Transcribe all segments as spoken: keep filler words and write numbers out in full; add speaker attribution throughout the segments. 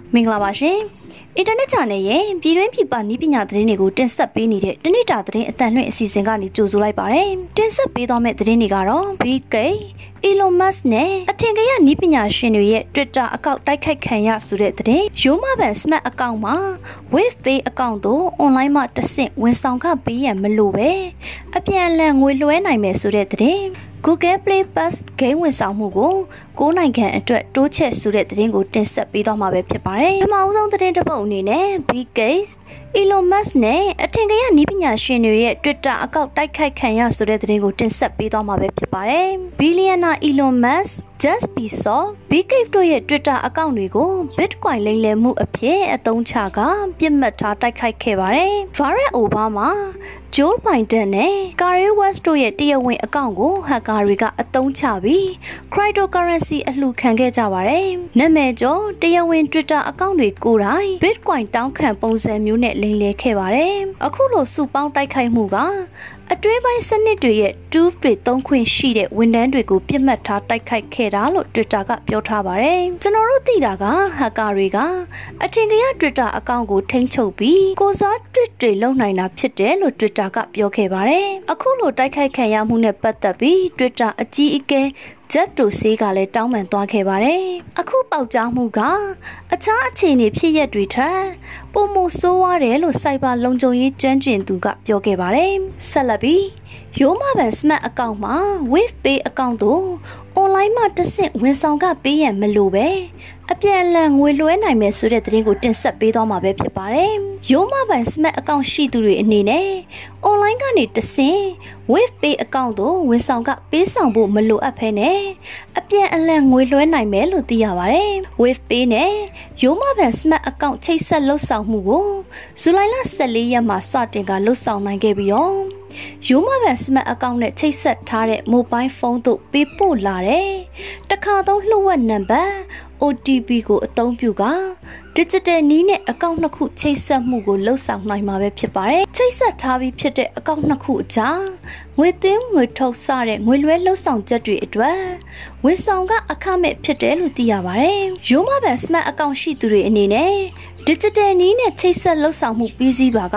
Speaker 1: မင်္ဂလာပါရှင်အင်တာနက်ချန်နယ်ရဲ့ပြည်တွင်းပြည်ပနည်းပညာသတင်းတွေကိုတင်ဆက်ပေးနေတဲ့တနေ့တာသတင်းအသံလွှင့်အစီအစဉ်ကနေကြိုဆိုလိုက်ပါတယ်တင်ဆက်ပေးသွားမယ့်သတင်းတွေကတော့ Bill Gates Elon Musk နဲ့အထင်ကရနည်းပညာရှင်တွေရဲ့ Twitter အကောင့်တိုက်ခိုက်ခံရဆိုတဲ့သတင်းရိုးမပန် Smart အကောင့်မှာ Wavepay အကောင့်တို့ online မှာတဆင့်ဝန်ဆောင်ခပေးရန်မလိုပဲအပြန်အလှန်ငွေလွှဲနိုင်မယ်ဆိုတဲ့သတင်းGoogle Play Plus ဂိမ်းဝန်ဆောင်မှုကိုကိုးနိုင်ငံအတွက်တိုးချဲ့ဆိုတဲ့သတင်းကိုတင်ဆက်ပေးသွားမှာပဲဖြစ်ပါတယ်။ပထမအဆုံးသတင်းတစ်ပုဒ်အနေနဲ့ Bill Gates, Elon Musk နဲ့အထင်ကရနည်းပညာရှင်တွေရဲ့ Twitter အကောင့်တိုက်ခိုက်ခံရဆိုတဲ့သတင်းကိုတင်ဆက်ပေးသွားမှာပဲဖြစ်ပါတယ်။ Billionaire Elon Musk, Jeff Bezos, Bill Gates တို့ရဲ့ Twitter အကောင့်တွေကို Bitcoin လိမ်လည်မှုအဖြစ်အသုံးချကပြစ်မှတ်ထားတိုက်ခိုက်ခဲ့ပါတယ်။ Barack Obama Joe Biden နဲ့ Kanye West တို့ရဲ့တရားဝင်အကောင့်ကိုဟက်ကာတွေကအသုံးချပြီး cryptocurrency အလှူခံခဲ့ကြပါတယ်။နာမည်ကျော်တရားဝင် Twitter အကောင့်တွေကိုယ်တိုင် Bitcoin တောင်းခံပုံစံမျိုးနဲ့လိမ်လည်ခဲ့ပါတယ်။အခုလိုစုပေါင်းတိုက်ခိုက်မှုကအတွင်းပိုင်းစနစ်တွေရဲ့ tool တွေသုံးခွင့်ရှိတဲ့ဝန်ထမ်းတွေကိုပြစ်မှတ်ထားတိုက်ခိုက်ခဲ့တာလို့ Twitter ကပြောထားပါတယ်။ကျွန်တော်တို့သိတာကဟက်ကာတွေကအထင်ကရ Twitter အကောင့်ကိုထိန်းချုပ်ပြီးကိုစား tweet တွေလုပ်နိုင်တာဖြစ်တယ်လို့ Twitter ကပြောခဲ့ပါတယ်။အခုလိုတိုက်ခိုက်ခံရမှုနဲ့ပတ်သက်ပြီး Twitter အကြီးအကဲဂျက်တိုဆေးကလည်းတောင်းပန်သွားခဲ့ပါတယ်။အခုပေါက်ကြားမှုကအခြားအခြေအနေဖြစ်ရက်တွေထက်ပုံမဆိုးဝါးတယ်လို့စိုက်ဘာလုံခြုံရေးကျွမ်းကျင်သူကပြောခဲ့ပါတယ်။ဆက်လက်ပြီးရိုးမပန် Smart အကောင့်မှာ Wavepay အကောင့်တို့ online မှာတဆင့်ဝန်ဆောင်ခပေးရန်မလိုပဲအပြန်အလှန်ငွေလွှဲနိုင်မယ်ဆိုတဲ့သတင်းကိုတင်ဆက်ပေးသွားမှာပဲဖြစ်ပါတယ်။ရိုးမပန် Smart အကောင့်ရှိသူတွေအနေနဲ့ online ကနေတဆင့် Wavepay အကောင့်တို့ဝန်ဆောင်ခပေးဆောင်ဖို့မလိုအပ်ဘဲနဲ့အပြန်အလှန်ငွေလွှဲနိုင်မယ်လို့သိရပါတယ်။ Wavepay နဲ့ရိုးမပန် Smart အကောင့်ချိတ်ဆက်လှုပ်ဆောင်မှုကိုဇူလိုင်လဆယ်လေးရက်မှာစတင်ကလှုပ်ဆောင်နိုင်ခဲ့ပြီးတော့ရိုးမပန် Smart အကောင့်နဲ့ချိတ်ဆက်ထားတဲ့ mobile phone တို့ပေးပို့လာတဲ့တခါသုံးလှုပ်ဝက်နံပါတ် O T P ကိုအသုံးပြုက digital နည်းနဲ့အကောင့်နှစ်ခုချိတ်ဆက်မှုကိုလှုပ်ဆောင်နိုင်မှာပဲဖြစ်ပါတယ်။ချိတ်ဆက်ထားပြီးဖြစ်တဲ့အကောင့်နှစ်ခုအကြားငွေသွင်းငွေထုတ်စတဲ့ငွေလွှဲလှုပ်ဆောင်ချက်တွေအတွက်ဝန်ဆောင်ကအခမဲ့ဖြစ်တယ်လို့သိရပါတယ်။ရိုးမပန် Smart အကောင့်ရှိသူတွေအနေနဲ့ digital နည်းနဲ့ချိတ်ဆက်လှုပ်ဆောင်မှုပြီးစီးပါက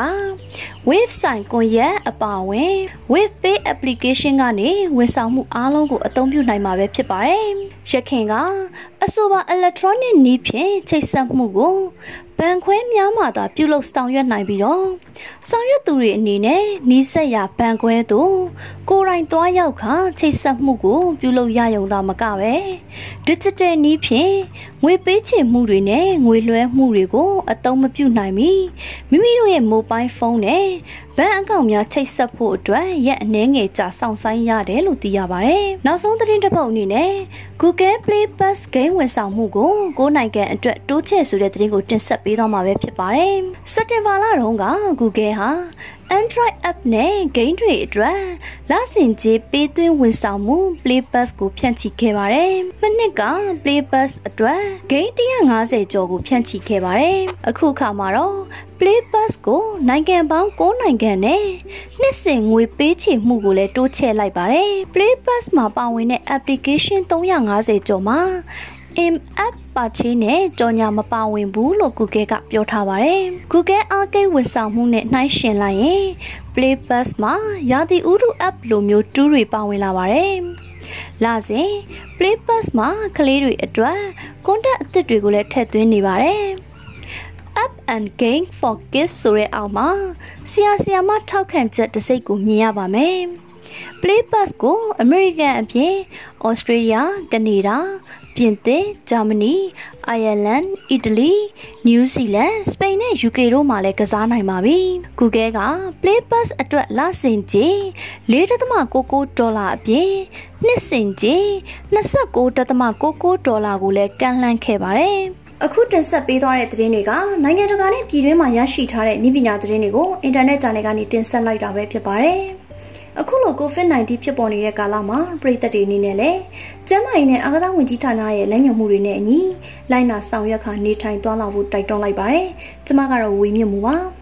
Speaker 1: Wave ဆိုင်ကွန်ရက်အပါအဝင် Wavepay application ကနေဝန်ဆောင်မှုအားလုံးကိုအသုံးပြုနိုင်မှာပဲဖြစ်ပါတယ်။ရခင်ကအဆိုပါ electronic နည်းဖြင့်ချိတ်ဆက်မှုကိုဘဏ်ခွဲများမှသာပြုလုပ်ဆောင်ရွက်နိုင်ပြီးတော့ဆောင်ရွက်သူတွေအနေနဲ့နီးစပ်ရာဘဏ်ခွဲသို့ကိုယ်တိုင်သွားရောက်ခါချိတ်ဆက်မှုကိုပြုလုပ်ရရုံသာမကပဲ digital နည်းဖြင့်ငွေပေးချေမှုတွေနဲ့ငွေလွှဲမှုတွေကိုအသုံးမပြုနိုင်မီမိမိတို့ရဲ့ mobile phone နဲ့ဘဏ်အကောင့်များချိတ်ဆက်ဖို့အတွက်ရက်အနည်းငယ်ကြာဆောင်ဆိုင်ရတယ်လို့သိရပါတယ်။နောက်ဆုံးသတင်းတစ်ပုဒ်အနေနဲ့ Google Play Plus ဂိမ်းဝန်ဆောင်မှုကိုကိုးနိုင်ငံအတွက်တိုးချဲ့ဆိုတဲ့သတင်းကိုတင်ဆက်ပေးသွားမှာပဲဖြစ်ပါတယ်။စက်တင်ဘာလတုန်းက Google ဟာ Android app နဲ့ game တွေအတွက်လစဉ်ကြေးပေးသွင်းဝန်ဆောင်မှု Play Plus ကိုဖြန့်ချိခဲ့ပါတယ်။မနှစ်က Play Plus အတွက် game one hundred fiftyကျော်ကိုဖြန့်ချိခဲ့ပါတယ်။အခုခါမှာတော့ Play Plus ကိုနိုင်ငံပေါင်းကိုးနိုင်ငံနဲ့နှစ်စဉ်ငွေပေးချေမှုကိုလည်းတိုးချဲ့လိုက်ပါတယ်။ Play Plus မှာပါဝင်တဲ့ application three hundred fiftyကျော်မှာin-app purchase နဲ့ကြော်ညာမပါဝင်ဘူးလို့ Google ကပြောထားပါတယ်။ Google Arcade ဝန်ဆောင်မှုနဲ့နှိုင်းယှဉ်လိုက်ရင် Play Plus မှာရာသီဥတု app လိုမျိုး tool တွေပါဝင်လာပါတယ်။လစဉ် Play Plus မှာကလေးတွေအတွက် content အသစ်တွေကိုလည်းထည့်သွင်းနေပါတယ်။ App and Game for Kids ဆိုတဲ့အောက်မှာဆရာဆရာမထောက်ခံချက်တစ်စိတ်ကိုမြင်ရပါမယ်။ Play Plus ကို American အပြင် Australia, Canada, ပြင်သစ်၊ဂျာမနီ၊အိုင်ယာလန်၊အီတလီ၊နယူးဇီလန်၊စပိန်နဲ့ ယူကေ တို့မှာလည်းကစားနိုင်ပါပြီ။ Google က Play Plus အတွက်လစဉ်ကြေး four point nine nine ဒေါ်လာအပြင်နှစ်စဉ်ကြေး twenty-nine point nine nine ဒေါ်လာကိုလည်းကမ်းလှမ်းခဲ့ပါတယ်။အခုတင်ဆက်ပေးသွားတဲ့သတင်းတွေကနိုင်ငံတကာနဲ့ပြည်တွင်းမှာရရှိထားတဲ့နည်းပညာသတင်းတွေကိုအင်တာနက် channel ကနေတင်ဆက်လိုက်တာပဲဖြစ်ပါတယ်။အခုလို COVID nineteen ဖြစ်ပေါ်နေတဲ့ကာလမှာပြည်သက်တွေအနေနဲ့လည်းကျန်းမာရေးနဲ့အာသာဝန်ကြီးဌာနရဲ့လမ်းညွှန်မှုတွေနဲ့အညီလိုက်နာဆောင်ရွက်ခါနေထိုင်သွားလာဖို့တိုက်တွန်းလိုက်ပါတယ်။ကျွန်မကတော့ဝေမြင့်မှုပါ။